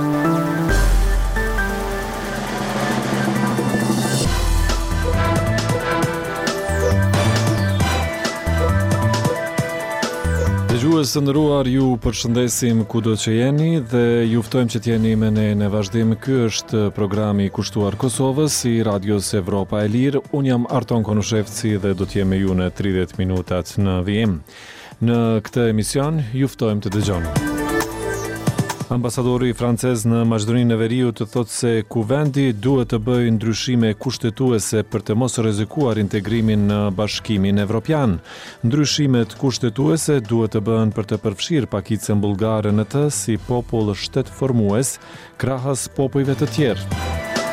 Dëgjues të nderuar, ju përshëndesim kudo që jeni dhe ju ftojmë që t'jeni me ne në vazhdim. Ky është programi i kushtuar Kosovës i Radios Evropa e Lirë. Unë jam Arton Konushevci dhe do t'jem me ju në 30 minutat në vijim. Në këtë emision ju ftojmë të dëgjoni. Ambasadori francez në Maqedoninë e Veriut thotë se kuvendi duhet të bëjë ndryshime kushtetuese për të mos rrezikuar integrimin në Bashkimin Evropian. Ndryshimet kushtetuese duhet të bëhen për të përfshirë pakicën bullgare në të si popull shtetformues krahas popujve të tjerë.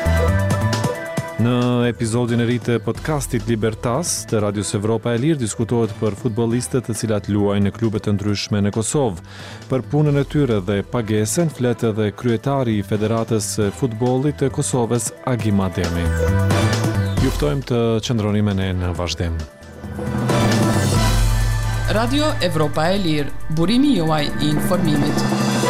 Në episodin e ri të podcastit Libertas të Radios Evropa e Lirë diskutohet për futbollistët të cilat luajnë në klube të ndryshme në Kosovë. Për punën e tyre dhe pagesën flet edhe kryetari i Federatës së Futbollit të Kosovës, Agim Ademi. Ju ftojmë të qëndroni me ne në vazhdim. Radio Evropa e Lirë, burimi juaj i informimit.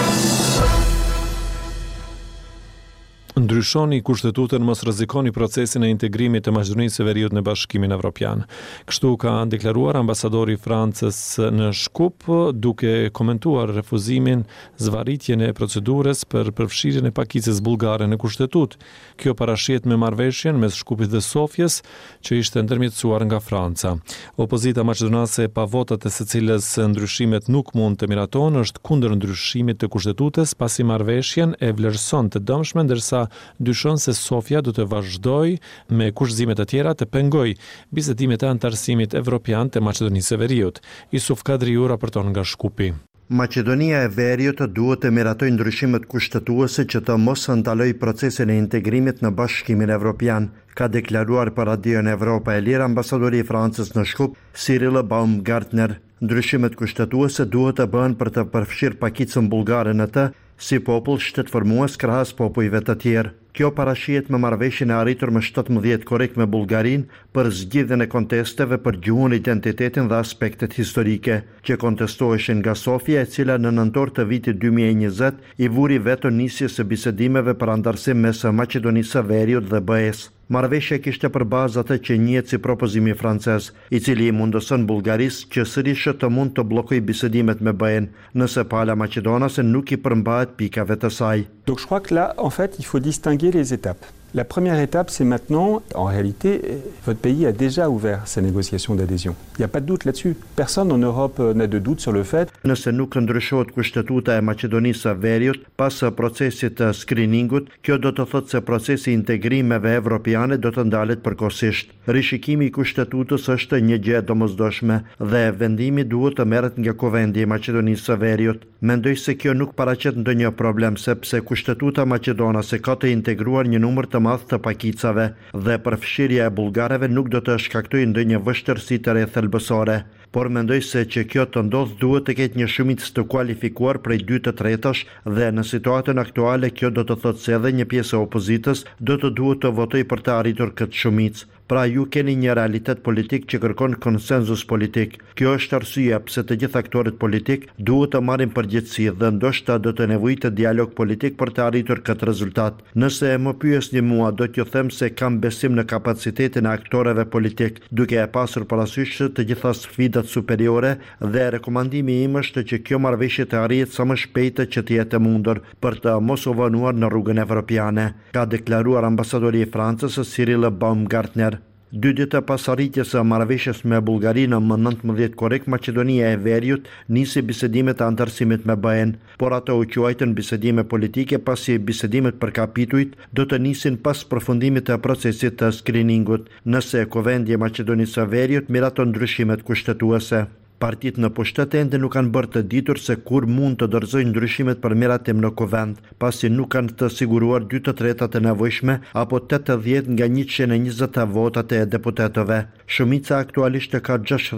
Ndryshoni kushtetutën, mos rrezikoni procesin e integrimit të Maqedonisë së Veriut në Bashkimin Evropian. Kështu ka deklaruar ambasadori i Francës në Shkup, duke komentuar refuzimin zvarritjen e procedurës për përfshirjen e pakicës bullgare në kushtetut. Kjo parashihet me marrëveshjen mes Shkupit dhe Sofjes, që ishte ndërmjetësuar nga Franca. Opozita maqedonase pa votat e së cilës ndryshimet nuk mund të miratojnë është kundër ndryshimit të kushtetutës, pasi marrëveshjen e vlerëson të dëmshme, ndërsa dyshon se Sofia do të vazhdoj me kushtëzime të tjera të pengoj bisedimet e antarësimit evropian të Maqedonisë së Veriut. Isuf Kadriu raporton nga Shkupi. Maqedonia e Veriut duhet të miratojë ndryshimet kushtetuese që të mos ndalojë procesin e integrimit në Bashkimin Evropian, ka deklaruar për Radion Evropa e Lirë ambasadori i Francës në Shkup, Cyril Baumgartner. Ndryshimet kushtetuese duhet të bëhen për të përfshirë pakicën bullgare në të si popull shtetformues krahas popujve të tjerë. Kjo parashihet me marrëveshjen e arritur më 17 korrik me Bullgarinë për zgjidhjen e kontesteve për gjuhën, identitetin dhe aspektet historike, që kontestoheshin nga Sofia, e cila në nëntor të vitit 2020 i vuri veto nisjes së bisedimeve për antarësim mes Maqedonisë së Veriut dhe BE-s. Marrëveshja kishte për bazë atë që njihet si propozimi francez, i cili i mundëson Bullgarisë që sërish të mund të bllokojë bisedimet me BE-n, nëse pala maqedonase nuk i përmbahet pikave të saj. Donc je crois que là, en fait, il faut distinguer les étapes. La première étape, c'est maintenant, en réalité, votre pays a déjà ouvert ses négociations d'adhésion. Il n'y a pas de doute là-dessus. Personne en Europe n'a de doute sur le fait. Nëse nuk ndryshohet kushtetuta e Maqedonisë së Veriut pas procesit të screeningut, kjo do të thotë se procesi i integrimeve evropiane do të ndalet përkohësisht. Rishikimi i kushtetutës është një gjë e domosdoshme dhe vendimi duhet të merret nga Kuvendi i Maqedonisë së Veriut. Mendoj se kjo nuk paraqet ndonjë problem, sepse kushtetuta maqedonase ka të integruar një numër të madh të pakicave dhe përfshirja e bullgareve nuk do të shkaktojë ndonjë vështirësi të thelbësore. Por mendoj se që kjo të ndodh duhet të ketë një shumicë të kualifikuar prej 2/3 dhe në situatën aktuale kjo do të thotë se edhe një pjesë e opozitës do të duhet të votojë për të arritur këtë shumicë. Pra ju keni një realitet politik që kërkon konsenzus politik. Kjo është arsyeja pse të gjithë aktorët politik duhet të marrin përgjegjësi dhe ndoshta do të nevojitet dialog politik për të arritur këtë rezultat. Nëse më pyesni mua, do t'ju them se kam besim në kapacitetin e aktorëve politik, duke e pasur parasysh të gjitha sfidat superiore, dhe rekomandimi im është që kjo marrëveshje të arrihet sa më shpejt që të jetë e mundur për të mos u vënuar në rrugën evropiane, ka deklaruar ambasadori i Francës, Cyril Baumgartner. 2 ditë pas arritjes së marrëveshjes me Bullgarinë më 19 korrik, Maqedonia e Veriut nisi bisedimet e antarësimit me BE-n, por ato u quajtën bisedime politike pasi bisedimet për kapitujt do të nisin pas përfundimit të procesit të screeningut, nëse Kuvendi i Maqedonisë së Veriut miraton ndryshimet kushtetuese. Partit në pushtet ende nuk kanë bërë të ditur se kur mund të dorëzojnë ndryshimet për miratim në kuvend, pasi nuk kanë të siguruar 2/3 e nevojshme apo 80 nga 120 votat e deputetëve. Shumica aktualisht ka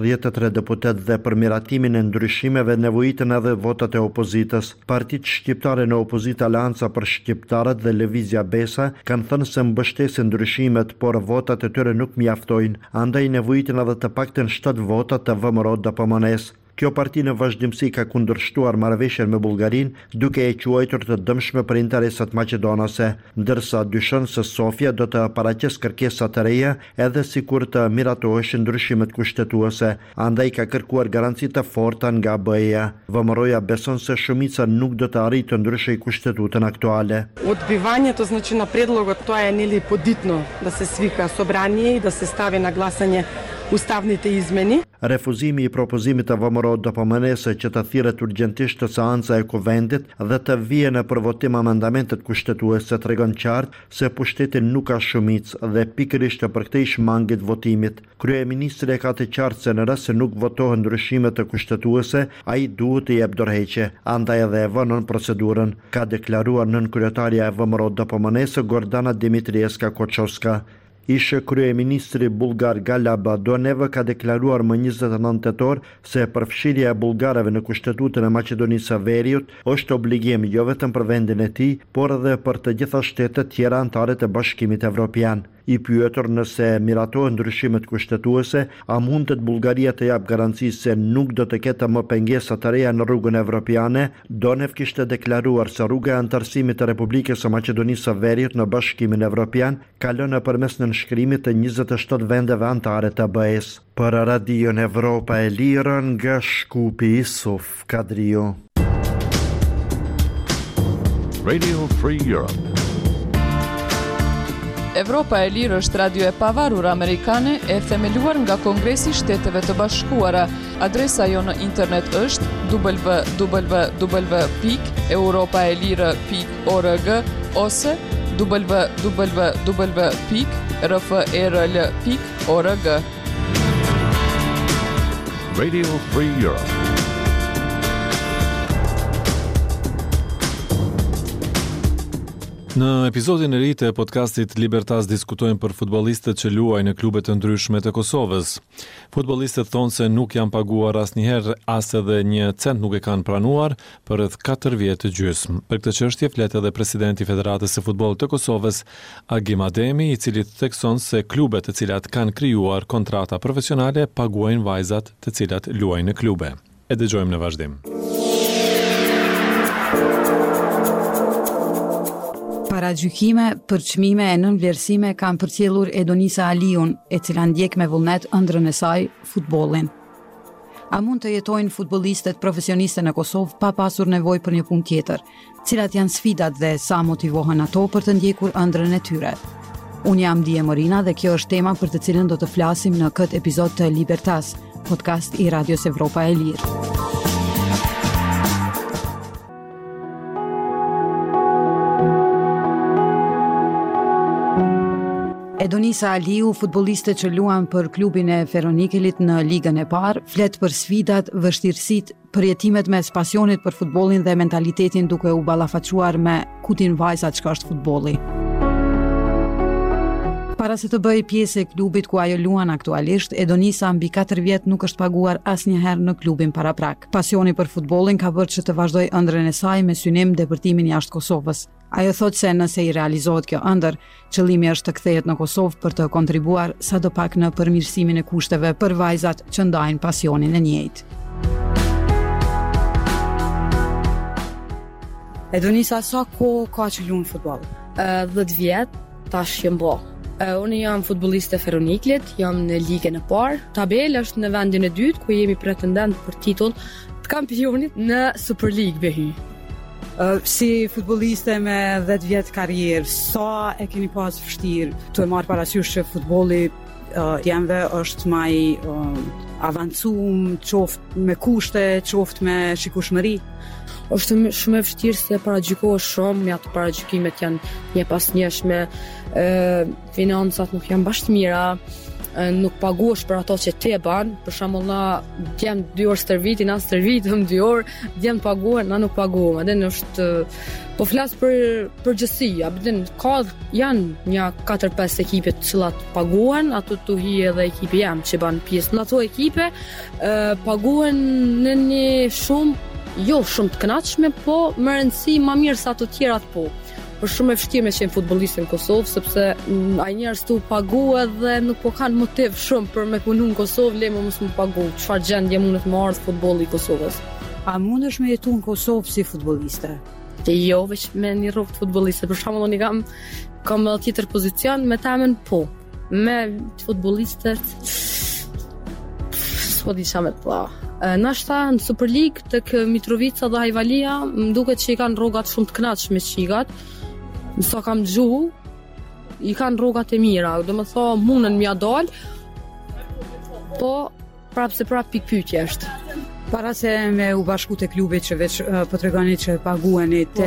63 deputet dhe për miratimin e ndryshimeve nevojiten edhe votat e opozitës. Partitë shqiptare në opozitë, Alanca për Shqiptarët dhe Lëvizja Besa kanë thënë se mbështesin ndryshimet, por votat e tyre nuk mjaftojnë, andaj nevojiten edhe të paktën 7 votat të VMRO-t dhe PMN-s. Kjo parti në vazhdimsi ka kundërshtuar marrëveshjen me Bullgarinë, duke e quajtur të dëmshme për interesat maqedonase, ndërsa dyshon se Sofia do të paraqesë kërkesa të reja edhe sikur të miratoheshin ndryshimet kushtetuese, andaj ka kërkuar garanci të forta nga BE-ja. VMRO-ja beson se shumica nuk do të arrijë të ndryshojë kushtetutën aktuale. Odbivањето значи на предлогот тоа е нели подитно да се свика собрание и да се стави на гласање ustavните izmeni. Refuzimi I propozimit të VMRO do përmenese që të thirret urgjentisht të seanca e kuvendit dhe të vijë në përvotim amendamentet kushtetuese tregon qartë se pushteti nuk ka shumicë dhe pikërisht për këtë I shmangit votimit. Kryeministri ka të qartë se në rast se nuk votohen ndryshimet të kushtetuese, ai duhet të jep dorëheqje, andaj edhe e vënë procedurën, ka deklaruar nënkryetaria e VMRO do përmenese Gordana Dimitrievska Koçovska. Ishte kryeministri bulgar Gala Badoneva ka deklaruar më 29 tetor se përfshirja e bullgarëve në kushtetutën e Maqedonisë së Veriut është obligim jo vetëm për vendin e tij, por edhe për të gjitha shtetet tjera anëtare të Bashkimit Evropian. I pyetur nëse miratohen ndryshimet kushtetuese, a mundet Bullgaria të jap garanci se nuk do të ketë më pengesa të reja në rrugën evropiane, Donev kishte deklaruar se rruga e antarësimit të Republikës së Maqedonisë së Veriut në Bashkimin Evropian kalon nëpërmes nënshkrimit të 27 vendeve anëtare të BE-s. Për Radion Evropa e Lirë nga Shkupi Isuf Kadrio. Radio Free Europe. Evropa e Lirë është radio e pavarur amerikane e themeluar nga Kongresi I Shteteve të Bashkuara. Adresa jo në internet është www.europaelire.org ose www.rfrl.org. Radio Free Europe. Në episodin e ri të podcastit Libertas diskutojmë për futbollistët që luajnë në klube të ndryshme të Kosovës. Futbollistët thonë se nuk janë paguar asnjëherë, as edhe 1 cent nuk e kanë pranuar për rreth 4 vjet të gjysmë. Për këtë çështje flet edhe presidenti I Federatës së Futbollit të Kosovës, Agim Ademi, I cili thekson se klubet të cilat kanë krijuar kontrata profesionale paguajnë vajzat të cilat luajnë në klube. E dëgjojmë në vazhdim. Para gjykime për çmime e nënvlerësime kanë përcjellur Edonisa Aliun, e cila ndjek me vullnet ëndrrën e saj, futbollin. A mund të jetojnë futbollistët profesioniste në Kosovë pa pasur nevojë për një punë tjetër? Cilat janë sfidat dhe sa motivohen ato për të ndjekur ëndrrën e tyre? Unë jam Dije Morina dhe kjo është tema për të cilën do të flasim në këtë episod të Libertas, podcast I Radios Evropa e Lirë. Edonisa Aliu, futbolliste që luan për klubin e Feronikelit në ligën e parë, flet për sfidat, vështirësitë, përjetimet mes pasionit për futbollin dhe mentalitetin duke u ballafaquar me kutin vajzat çka është futbolli. Para se të bëjë pjesë e klubit ku ajo luan aktualisht, Edonisa mbi 4 vjet nuk është paguar asnjëherë në klubin paraprak. Pasioni për futbollin ka bërë që të vazhdoj ëndrrën e saj me synim depërtimin jashtë Kosovës. Ajo thotë se nëse I realizohet kjo ëndër, qëllimi është të kthehet në Kosovë për të kontribuar sadopak në përmirësimin e kushteve për vajzat që ndajnë pasionin e njëjtë. Edonisa, sa kohë ka që luan futboll? 10 vjet, tash jam bo. Unë jam futbolliste Feroniklit, jam në ligën e parë. Tabela është në vendin e dytë, ku jemi pretendent për titull të kampionit në Super League behy. Si futbolliste me 10 vjet karrierë, sa e keni pas vështirë të marrë parasysh që futbolli jemve është më I avancuar, qoftë me kushte, qoftë me shikueshmëri? Është shumë e vështirë se paragjykohesh shumë, me ato paragjykimet janë një pas njëshme, financat nuk janë bashkë mira, nuk paguash për ato që ti e ban. Për shembull, na djem 2 orë stërviti, na stërvitëm 2 orë, djem të paguhen, na nuk paguhem. Edhe është po flas për përgjithësi, janë një 4-5 ekipe të cilat paguhen, ato të hi edhe ekipi jam që ban pjesë në ato ekipe, paguhen në një shumë jo shumë të kënaqshme, po më rëndësi më mirë sa të tjerat po. është shumë e vështirë me qenë futbollist në Kosovë, sepse ai njerëz tu pagu edhe nuk po kanë motiv shumë për me punu në Kosovë, le më mos më pagu. Çfarë gjendje mundet më ardh futbolli i Kosovës? A mundesh me jetu në Kosovë si futbolliste? Jo, veç me një rrugë futbolliste. Për shembull, unë kam edhe tjetër pozicion me temën po. Me futbollistët s'po di çfarë të thoa. Nashta në Super League tek Mitrovica dhe Hajvalia më duket që i kanë rrogat shumë të kënaqshme qigat. Sa kam dëgju, i kanë rrogat e mira, domethënë mundën m'ia dal. Po prapse pikë pyetje është. Para se me u bashku te klubit që veç po tregoni që paguheni te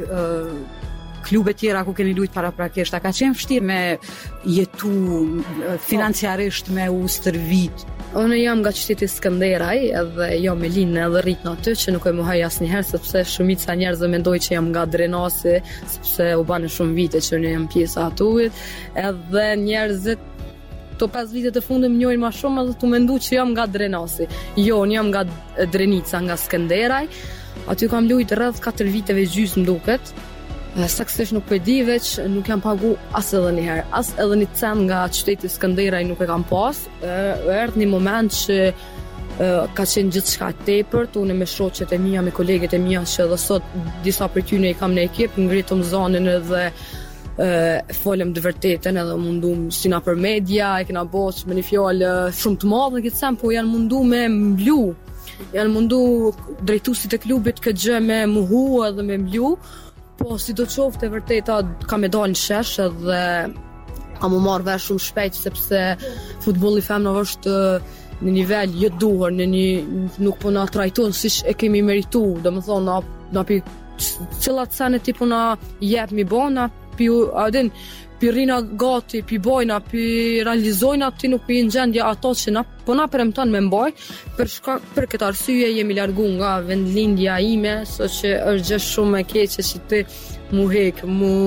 klube tjera ku keni lujt paraprakisht, a ka qenë vështirë me jetu financiarisht me u stërvit? Unë jam nga qyteti Skënderaj edhe jam me linë edhe rrit në aty që nuk e muhaj asnjëherë sepse shumica njerëzve mendoj që jam nga Drenasi sepse u banë shumë vite që unë jam pjesa atuit edhe njerëzit to 5 vitet e fundit më njohin më shumë edhe tu mendu që jam nga Drenasi. Jo, unë jam nga Drenica, nga Skënderaj. Aty kam lujt rreth 4 viteve gjysmë më duket. Saksisht nuk po e di veç, nuk jam pagu as edhe një herë. As edhe një cent nga qyteti Skënderaj nuk e kam pas. Erdhi një moment që ka qenë gjithçka tepërt, unë me shoqet e mia, me kolegët e mia që edhe sot disa prej tyre i kam në ekip, ngritëm zonin edhe folëm të vërtetën edhe mundum si na për media, e kena bosh me një fjalë shumë të madhe këtë sem, po janë mundu me mblu. Janë mundu drejtuesit e klubit këtë gjë me muhu edhe me mblu, po si do qoftë e vërteta ka me dalë në shesh edhe ka mu marrë vesh shumë shpejt sepse futbolli femnave është në nivel jo duhur, nuk po na trajton siç e kemi merituar, domethënë na pi cilat sene tipo na jep mi bona pi rina gati, pi bojna, pi realizojna, ti nuk pi në gjendje ato që na premton me mbaj, për këtë arsye jemi largu nga vendlindja ime, so që është gjë shumë e keqe që ti mu hek,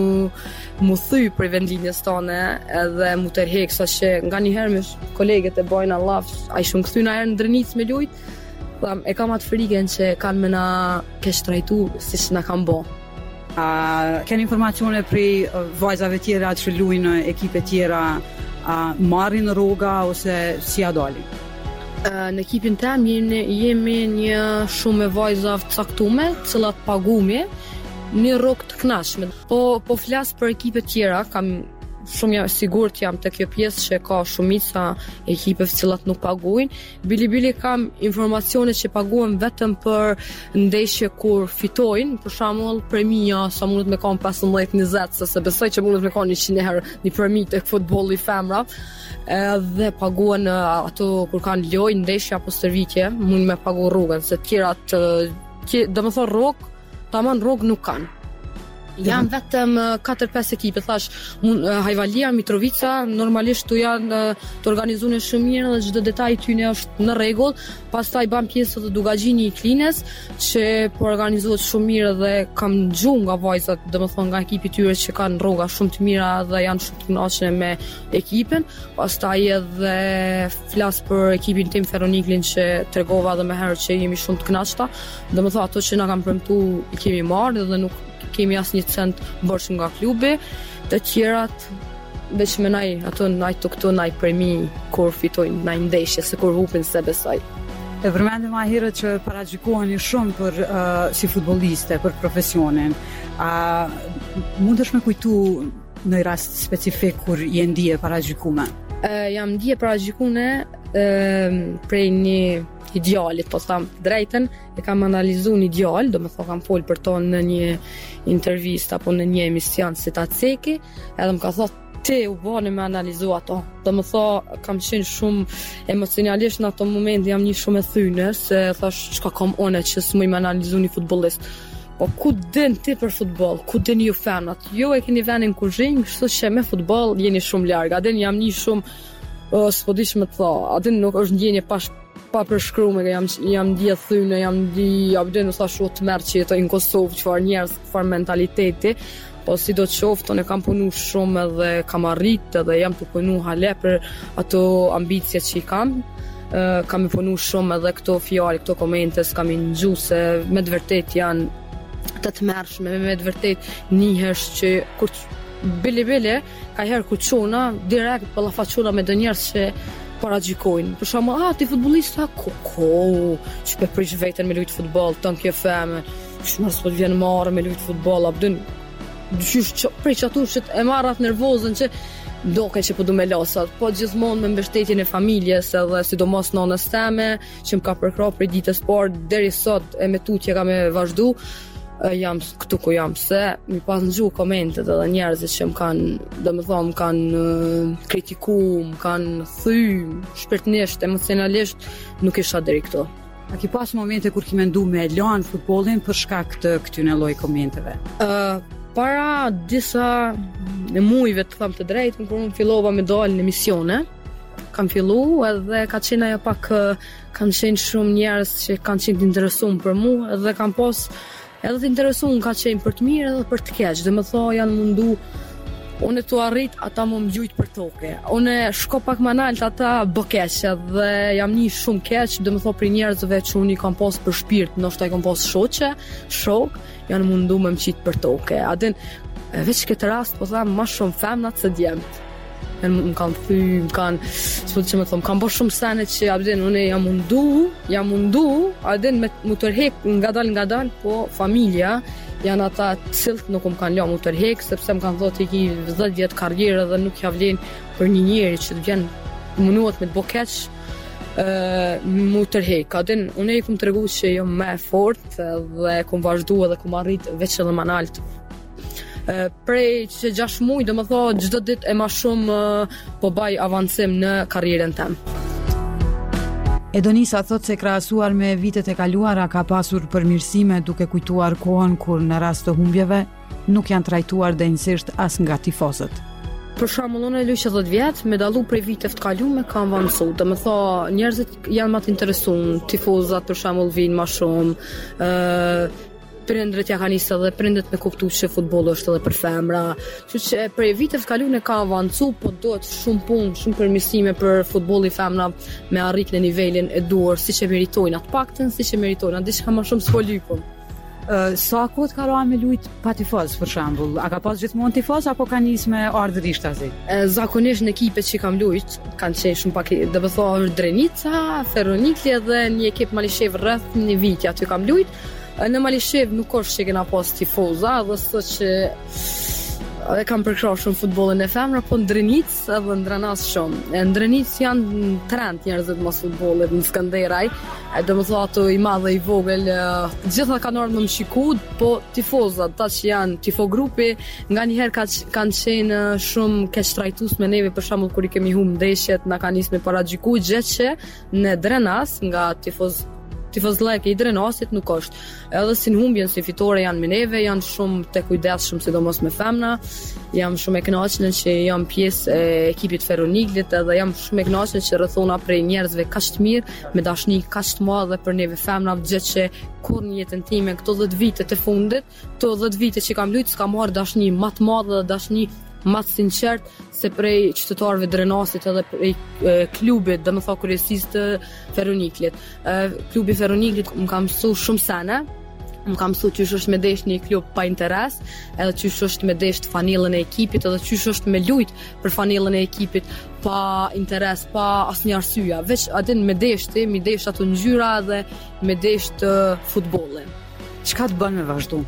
mu thy për vendlindjes tone, edhe mu tërhek, sa që nga njëherë me kolegët e bojna laf, a i shumë këthyna herë në Drenicë me lujt, e kam atë frigen që kanë me na kesh trajtu si që na kam bo. Keni informacione prej vajzave tjera që luajnë në ekipe tjera, marrin rroga ose si a dalin? Në ekipin tem jemi një shumë vajza të caktume, të cilat pagumi një rrogë të kënaqshme. Po flas për ekipe tjera, kam shumë sigurt jam te kjo pjesë që ka shumica ekipeve të cilat nuk paguajnë. Bili kam informacione që paguhen vetëm për ndeshje kur fitojnë, për shembull premia sa mundet me kanë 15-20, se besoj që mundet me kanë 100 herë një premi tek futbolli femra. Edhe paguhen ato kur kanë lojë, ndeshje apo stërvitje, mund me pagu rrugën, se tjerat domethënë rrogë, tamam rrogë nuk kanë. Janë vetëm 4-5 ekipe, thash, Hajvalia, Mitrovica, normalisht tu janë të organizuar shumë mirë dhe çdo detaj tyne është në rregull. Pastaj ban pjesë të Dugagjini i Klines, që po organizohet shumë mirë dhe kam dëgjuar nga vajzat, domethënë nga ekipi tyre që kanë rroga shumë të mira dhe janë shumë të kënaqshme me ekipin. Pastaj edhe flas për ekipin tim Ferroniklin që tregova edhe më herë që jemi shumë të kënaqta. Domethënë ato që na kanë premtuar i kemi marrë dhe nuk kemi asnjë cent borxh nga klubi, të tjerat veç me naj premi kur fitojnë naj ndeshje, se kur hupin se besoj. E vërmendëm a herët që paragjykoheni shumë për si futbolliste, për profesionin. Mundesh me kujtu në rast specifik kur je ndije paragjykume? Jam ndije paragjykune prej një idealit, po tham drejten, e kam analizuar një ideal, domethënë kam fol për to në një intervistë apo në një emision si ta ceki, edhe më ka thotë ti u bani me analizu ato. Domethënë kam qenë shumë emocionalisht në ato momente, jam një shumë e thyne, se thash çka kam one që s'muj me analizu një futbollist. Po ku din ti për futboll? Ku din ju fanat? Jo e keni vënë në kuzhinë, kështu që me futboll jeni shumë larg. A din jam një shumë s'po dish më të tha. A din nuk është ndjenje pa përshkruar, jam ndje thyne, jam në thash të merr që jetoj në Kosovë, çfarë njerëz, çfarë mentaliteti. Po si do të qoftë, unë kam punu shumë edhe kam arrit edhe jam të punu hale për ato ambicjet që i kam. Kam i punu shumë edhe këto fjalë, këto komente, s'kam i ngju se me të vërtet janë të tmerrshme, me të vërtet njihesh që kur bile ka herë ku çuna direkt ballafaquna me njerëz që paragjykojnë. Për shembull, ti futbollista, që pe prish veten me lut futboll, ton kjo femër, mos po vjen marrë me lut futboll, abdyn dysh prish atu që e marrat nervozën që doke që po du me losat, po gjithmonë me mbështetjen e familjes edhe sidomos nënës teme që më ka përkrah prej ditës parë deri sot e me tutje ka me vazhdu. Jam këtu ku jam se mi pas nxu komentet edhe njerëzit që më kanë kritiku, më kanë thyr shpirtnisht, emocionalisht nuk isha deri këtu. A ki pas momente kur ki mendu me lanë futbollin për shkak të këtyne lloj komenteve? Para disa mujve të them të drejtën, kur unë fillova me dalë në emisione, kam fillu edhe ka qenë ajo pak kanë qenë shumë njerëz që kanë qenë të interesuar për mua edhe kam pas edhe të interesuar ka qenë për të mirë edhe për të keq. Dhe më tho janë mundu unë të arrit ata më gjujt për toke. Unë shko pak më nalt ata bë keq dhe jam një shumë keq, dhe më tho për njerëzve që unë i kam pas për shpirt, ndoshta i kam pas shok, janë mundu me më qitë për toke. Adin, veç këtë rast, po thamë, ma shumë femnat se djemët. Më kanë thy, më kanë bërë shumë sene që, adin, unë jam mundu, adin, më tërhek nga dal, po familja, janë ata cilët nuk më kanë la më tërhek, sepse më kanë thotë i ki 10 vjetë karrierë dhe nuk ja vlen për një njeri që të vjen mënuat me të bokeq, mu tërhek. Adin, unë i kom të regu që jom me fort dhe kom vazhdu edhe kom arrit veç edhe ma nalt. Prej që 6 muj, dhe më tho, gjdo dit e ma shumë po baj avancim në karrierën tem. Edonisa thot se krahasuar me vitet e kaluara ka pasur përmirësime duke kujtuar kohën kur në rast të humbjeve nuk janë trajtuar denjësisht as nga tifozët. Për shembull, unë luaj 10 vjet, me dallu prej viteve të kaluara kam avancu. Do të thonë, njerëzit janë më të interesuar, tifozat për shembull vinë më shumë, prindrit ja kanë nisë dhe prindrit me kuptu që futbolli është edhe për femra. Kështu që prej viteve të kaluara ka avancu, po duhet shumë punë, shumë përmirësime për futbolli femra me arrit në nivelin e duhur, siç e meritojnë atë paktën, siç e meritojnë, diçka më shumë s'folipun. Sa kohë ka roa me lujt pa tifoz, për shembull? A ka pas gjithmonë tifoz apo ka nisë me ardhërisht azi? Zakonisht në ekipet që kam lujt kanë qenë shumë pak, dhe më thonë Drenica, Feronikli dhe një ekip Malishev rreth një vit aty kam lujt. Në Malishev nuk është që kena pas tifoza, dhe së që e kam përkrah shumë futbollin e femra, po në Drenic edhe në Drenas shumë. Në Drenic janë trend njerëzit mos futbollit në Skënderaj, dhe më thua ato i madhe i vogël, gjitha kanë ardhur më shiku, po tifozat, ta që janë tifogrupi, nga njëherë kanë qenë shumë keq trajtues me neve, për shembull kur i kemi humbur ndeshjet, na kanë nisë me paragjyku, gjë që në Drenas nga tifozllëke i Drenasit nuk është. Edhe si në humbjen si fitore janë me neve, janë shumë të kujdesshëm sidomos me femna. Jam shumë e kënaqur që jam pjesë e ekipit Feroniklit edhe jam shumë e kënaqur që rrethona prej njerëzve kaq të mirë, me dashni kaq të madhe për neve femna, gjë që kur në jetën time këto 10 vite të fundit, këto 10 vite që kam luajtur s'kam marrë dashni më të madhe dhe dashni më të sinqert se prej qytetarëve Drenasit edhe prej klubit, dhe më tha kryesisë të Feroniklit. Klubi Feroniklit më ka mësuar shumë sene, më ka mësuar çysh është me desh një klub pa interes, edhe çysh është me desh fanellën e ekipit, edhe çysh është me lujt për fanellën e ekipit pa interes, pa asnjë arsye. Veç atë me deshti, mi desh ato ngjyra dhe me desh të futbollit. Çka të bën me vazhdu?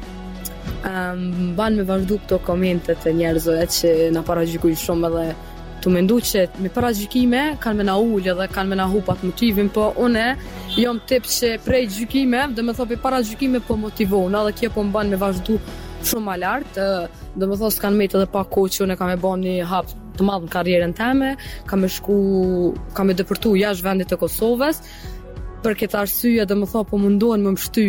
Ban me vazhdu këto komentet e njerëzve që na paragjykojnë shumë edhe të mendu që me paragjykime kanë me na ullë dhe kanë me na hupat motivin, po une jom tip që prej gjykime dhe me thopi paragjykime po motivon edhe kjo po më ban me vazhdu shumë ma lartë, dhe me thos s'kanë mejtë edhe pa kohë që une kam e ban një hap të madhë në karrierën teme, kam e dëpërtu jashtë vendit të Kosovës. Për këtë arsye dhe më tha po mundohen më mshty,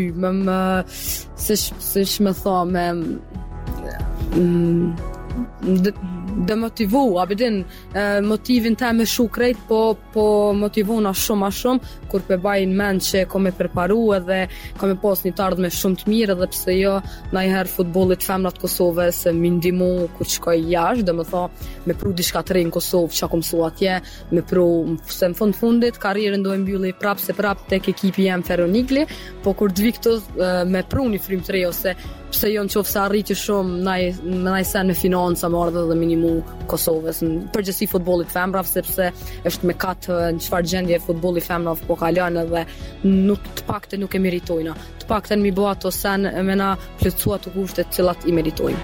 demotivu, abedin motivin ta me shu krejt, po motivuna shumë a shumë, kur pe bajnë mend që ko me preparu edhe ka me pas një tardhme shumë të mirë, edhe pse jo najher futbollit femrat Kosovë se mi ndimu kur shkoj jashtë, dhe me tha me pru diçka të re në Kosovë, që kom su atje, me pru se në fundit karierën do e mbylli prap tek ekipi jem Feronikli, po kur të vi këtu me pru një frymë të re, ose pse jo në qofë se arriti shumë naj sen me financa më ardhe dhe minimu Kosovës në përgjësi futbollit femrav, sepse është me katë në qëfar gjendje futbolli femrav po kalon edhe të pakte nuk e meritojna, të pakte mi bo ato sen me na plëtsua të kushtet cilat i meritojnë.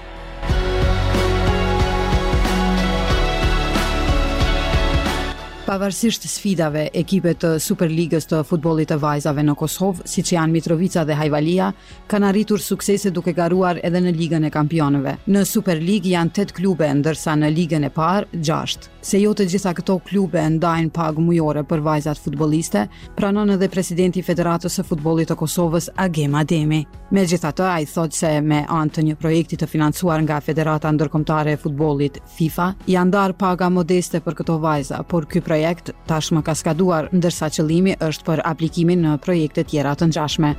Pavarësisht sfidave, ekipet të Superligës të futbollit të vajzave në Kosovë, siç janë Mitrovica dhe Hajvalia, kanë arritur suksese duke garuar edhe në Ligën e Kampionëve. Në Superligë janë 8 klube, ndërsa në Ligën e parë 6. Se jo të gjitha këto klube ndajnë pagë mujore për vajzat futbolliste, pranon edhe presidenti i Federatës së Futbollit të Kosovës, Agem Ademi. Megjithatë, ai thotë se me anë të një projekti të financuar nga Federata Ndërkombëtare e Futbollit FIFA, janë ndarë paga modeste për këto vajza, por ky projekt tashmë ka skaduar, ndërsa qëllimi është për aplikimin në projekte tjera të ngjashme.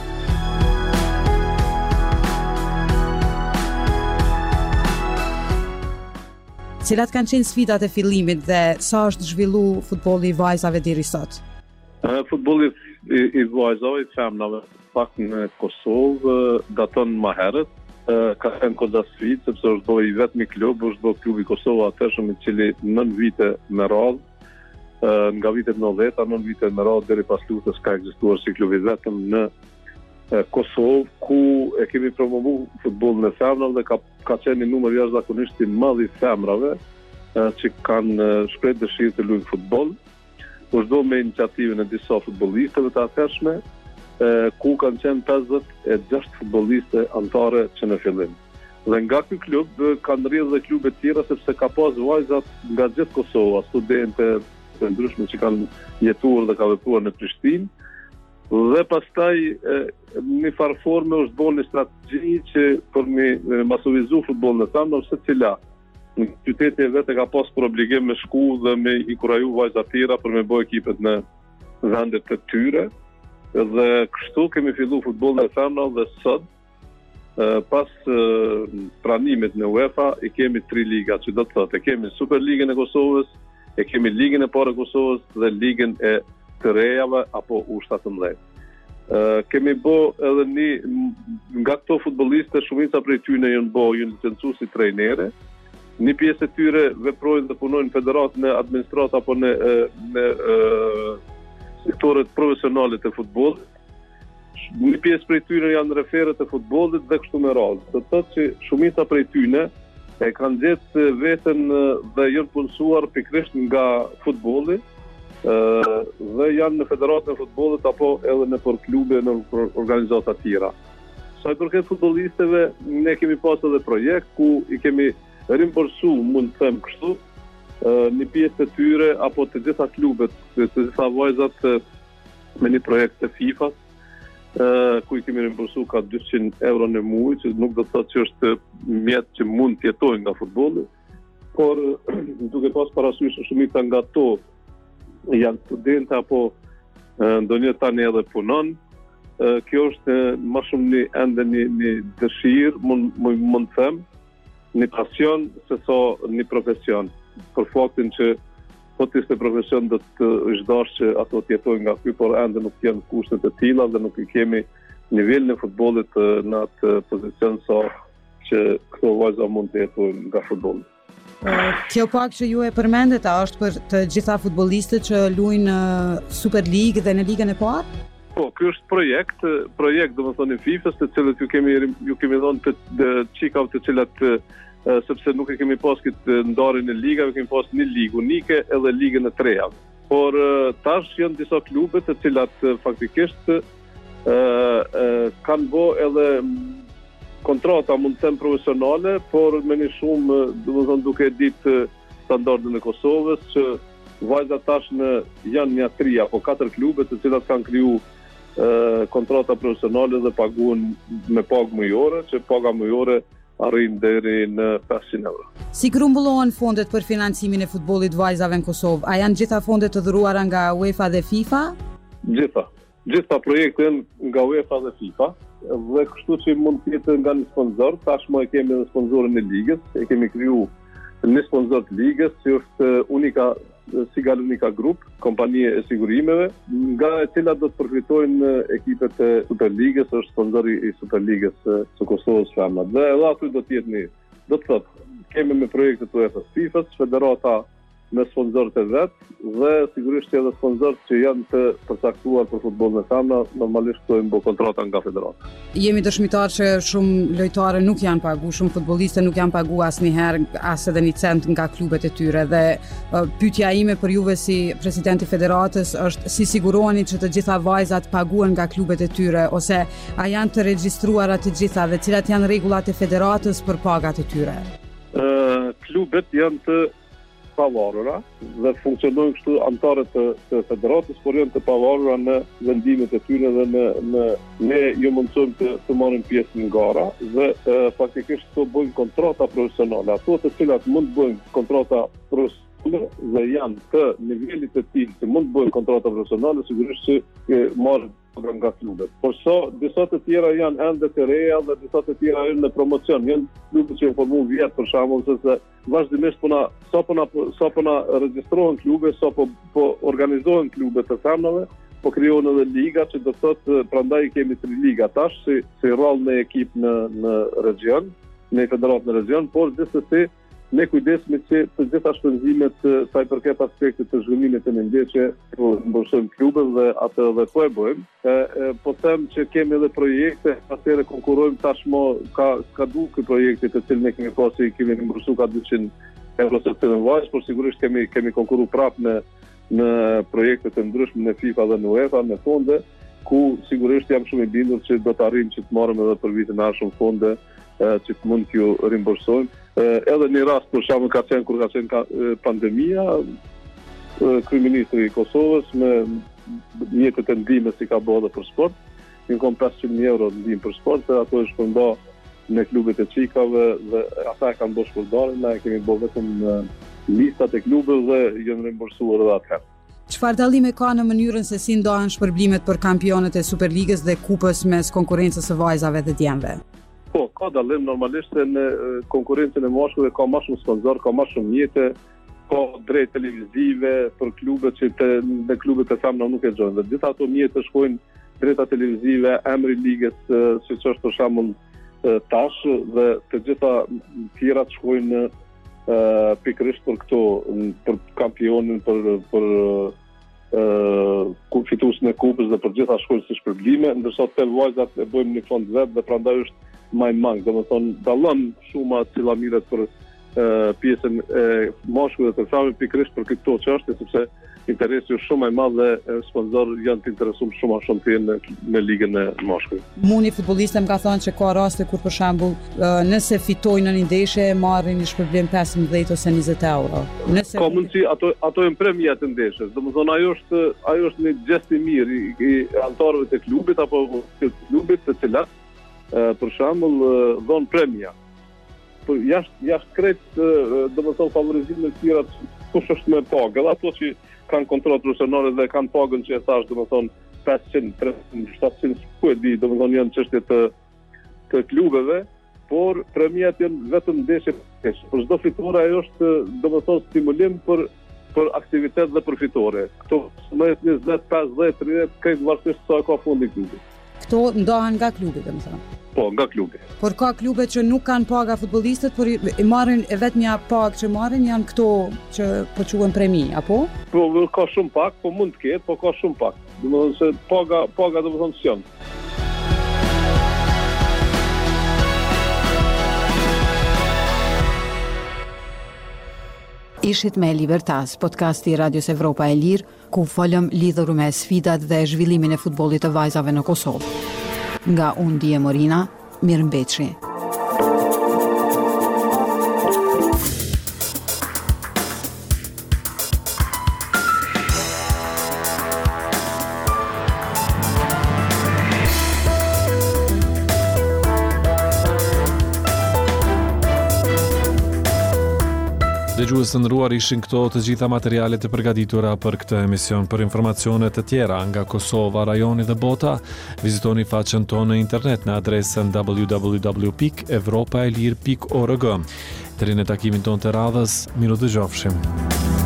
Cilat kanë qenë sfidat e fillimit dhe sa është zhvillu futbolli i vajzave deri sot? Futbolli i vajzave i femnave pak në Kosovë daton më herët. Ka qenë koda sfidë, sepse është do i vetmi klub, është do klubi Kosova atëshëm i cili 9 vite me radhë, nga vitet 90, 9 vite me radhë deri pas luftës ka ekzistuar si klubi vetëm në Kosovë, ku e kemi promovu futbollin e femrave dhe ka qenë një numër jashtëzakonisht i madh i femrave që kanë shpreh dëshirë të luajnë futboll. Është me iniciativën e disa futbollistëve të atërshme, ku kanë qenë 56 futbolliste antare që në fillim. Dhe nga ky klub kanë rrjedhë dhe klube tjera, sepse ka pas vajzat nga gjithë Kosova, studente të ndryshme që kanë jetuar dhe ka vepruar në Prishtinë. Dhe pastaj një farë forme është bërë një strategji që për me masovizu futbollin e femrave, se cila në qyteti e vetë ka pas për obligim me shku dhe me i kuraju vajzat tjera për me bëj ekipet në vendet të tyre. Dhe kështu kemi fillu futbollin e femrave dhe sot, pas pranimit në UEFA, i kemi 3 liga, që do të thotë, e kemi Superligën e Kosovës, e kemi Ligën e parë e Kosovës dhe Ligën e të rejave apo U17. Kemi bo edhe nga këto futbolliste, shumica prej tyre janë licencu si trejnere. Një pjesë e tyre veprojnë dhe punojnë federat në administrat apo në sektoret profesionale të futbollit. Një pjesë prej tyre janë referët e futbollit dhe kështu me radhë. Do të thotë që shumica prej tyre e kanë gjetë veten dhe janë punësuar pikërisht nga futbolli, dhe janë në federatën e futbollit apo edhe në për klube, në për organizata tjera. Sa i përket futbollistëve, ne kemi pas edhe projekt ku i kemi rimborsu, mund të them kështu, një pjesë të tyre apo të gjitha klubet, të gjitha vajzat me një projekt të FIFA-s, ku i kemi rimborsu ka 200 euro në muaj, që nuk do të thotë që është mjet që mund të jetojnë nga futbolli, por duke pas parasysh shumica nga to janë studente apo ndonjë tani edhe punon. Kjo është më shumë një dëshirë, mund të them, një pasion se so një profesion. Për faktin që po të ishte profesion do të zhdash që ato të jetojnë nga ky, por ende nuk janë kushtet e tilla dhe nuk i kemi nivelin e futbollit në atë pozicion sa që këto vajza mund të jetojnë nga futbolli. Kjo pak që ju e përmendet, a është për të gjitha futbollistët që luajnë në Super League dhe në Ligën e parë? Po, ky është projekt domethënë i FIFA-s, të cilët ju kemi dhënë të çikav të cilat sepse nuk e kemi pas këtë ndarjen e ligave, kemi pas një ligë unike edhe ligën e trejave. Por tash janë disa klube të cilat faktikisht kanë bë edhe kontrata mund të them profesionale, por me një shumë, domethënë duke ditë standardin e Kosovës, që vajzat tash janë një 3 apo 4 klube të cilat kanë kriju kontrata profesionale dhe paguhen me pagë mujore, që paga mujore arrin deri në 500 euro. Si grumbullohen fondet për financimin e futbollit vajzave në Kosovë? A janë gjitha fondet të dhuruara nga UEFA dhe FIFA? Gjitha projekte janë nga UEFA dhe FIFA, dhe kështu që mund të jetë nga një sponsor. Tashmë e kemi edhe sponsorin e ligës, e kemi kriju një sponsor të ligës, që është Unica Group, kompanie e sigurimeve, nga e cilat do të përfitojnë ekipet e Superligës, është sponsori i Superligës së Kosovës Femna. Dhe edhe aty do të jetë do të thotë, kemi me projekte të UEFA-s, FIFA-s, federata me sponsorët e vetë, dhe sigurisht edhe sponsorët që janë të përcaktuar për futbollin e femna, normalisht këto janë kontrata nga federata. Jemi dëshmitar që shumë lojtare nuk janë pagu, shumë futbolliste nuk janë pagu asnjëherë as edhe një cent nga klubet e tyre, dhe pyetja ime për juve si presidenti i federatës është si siguroheni që të gjitha vajzat paguhen nga klubet e tyre, ose a janë të regjistruara të gjitha dhe cilat janë rregullat e federatës për pagat e tyre? Klubet janë të pavarura dhe funksionojnë kështu anëtarët të federatës, por janë të pavarura në vendimet e tyre dhe ne jo mundsojmë të marrim pjesë në gara dhe faktikisht të bëjnë kontrata profesionale. Ato të cilat mund të bëjnë kontrata profesionale dhe janë të nivelit të tillë që mund të bëjnë kontrata profesionale, sigurisht që marrin nga klubet. Por disa të tjera janë ende të reja dhe disa të tjera janë në promocion. Janë klubet që janë formuar vjet për shembull, sepse vazhdimisht po na regjistrohen klube, po organizohen klube të femnave, po krijohen edhe liga, që do të thotë prandaj kemi 3 liga tash, si rroll në ekip në region, në federatë në region, por gjithsesi ne kujdesemi që të gjitha shpenzimet sa i përket aspektit të zhvillimit të mendeqe, po mbushojmë klubet dhe atë edhe po e bëjmë. Po them që kemi edhe projekte, atëherë konkurrojmë tashmë ka duke projekte të cilën ne kemi pasur, kemi mbështetur ka 200 euro se të vajzë, por sigurisht kemi konkurruar prapë në projekte të ndryshme në FIFA dhe në UEFA, në fonde, ku sigurisht jam shumë i bindur që do të arrijmë që të marrim edhe për vitin e ardhshëm fonde që të mund t'ju rimbursojmë. Edhe një rast për shembull kur ka qenë pandemia, kryeministri i Kosovës me mjetet e ndihmës si ka bërë edhe për sport, një kom 500.000 euro ndihmë për sport, dhe ato është shpërnda në klubet e çikave dhe ata e kanë bërë shpërndarjen, ne kemi bërë vetëm listat e klubeve dhe janë rimbursuar edhe atëherë. Çfarë dallime ka në mënyrën se si ndahen shpërblimet për kampionet e Superligës dhe kupës mes konkurrencës së vajzave dhe djemve? Po, ka dallim normalisht se në konkurrencën e moshkujve ka më shumë sponsor, ka më shumë mjete, ka drejt televizive për klubet që në klubet e femna nuk e gjojnë. Dhe gjitha ato mjete shkojnë drejta televizive, emri ligës, siç është për shembull tash, dhe të gjitha tjerat shkojnë pikërisht për këto, për kampionin, për fituesin e kupës dhe për gjitha shkojnë si shpërblime, ndërsa të vajzat e bëjmë një fond vetë dhe prandaj është më i mangë, domethënë dallon shumë cilamiret për pjesën e moshkujve të femrave pikërisht për këto çështje, sepse interesi është shumë i madh dhe sponsorët janë të interesuar shumë të jenë në ligën e moshkujve. Muni futbolliste më ka thënë që ka raste kur për shembull nëse fitojnë në një ndeshje marrin një shpërblim 15 ose 20 euro. Nëse ka mundësi ato janë premia të ndeshjes. Domethënë ajo është një gest i mirë i anëtarëve të klubit apo të klubit të cilat për shembull dhon premia. Por jashtë krejt domethënë favorizimin e tjera kush është më pagë, edhe ato që kanë kontratë profesionale dhe kanë pagën që e thash domethënë 500, 300, 700, ku e di, domethënë janë çështje të klubeve, por premiat janë vetëm ndeshje. Për çdo fitore ajo është domethënë stimulim për aktivitet dhe për fitore. Këto 20, 50, 30, këtë varësisht sa ka fundi klubi. Këto ndahen nga klubi, domethënë. Po, nga klubi. Por ka klube që nuk kanë paga futbollistët, por i marrin vetëm një pagë që marrin janë këto që po quhen premi, apo? Po, ka shumë pak, po mund të ketë, po ka shumë pak. Domethënë se paga domethënë s'janë. Ishit me Libertas, podcasti i Radios Evropa e Lirë, ku folëm lidhur me sfidat dhe zhvillimin e futbollit të vajzave në Kosovë. Nga unë Dije Morina, mirëmbëjtje. Dëgjues të nderuar, ishin këto të gjitha materialet e përgatitura për këtë emision. Për informacione të tjera nga Kosova, rajoni dhe bota, vizitoni faqen tonë në internet në adresën www.evropaelir.org. Deri në takimin tonë të radhës, miru dëgjofshim.